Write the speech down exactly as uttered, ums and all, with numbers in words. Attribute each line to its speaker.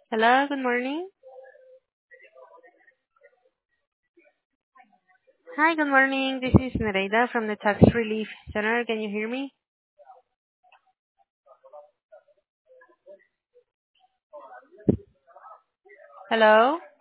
Speaker 1: Hello, good morning. Hi, good morning. This is Nereida from the Tax Relief Center. Can you hear me? Hello?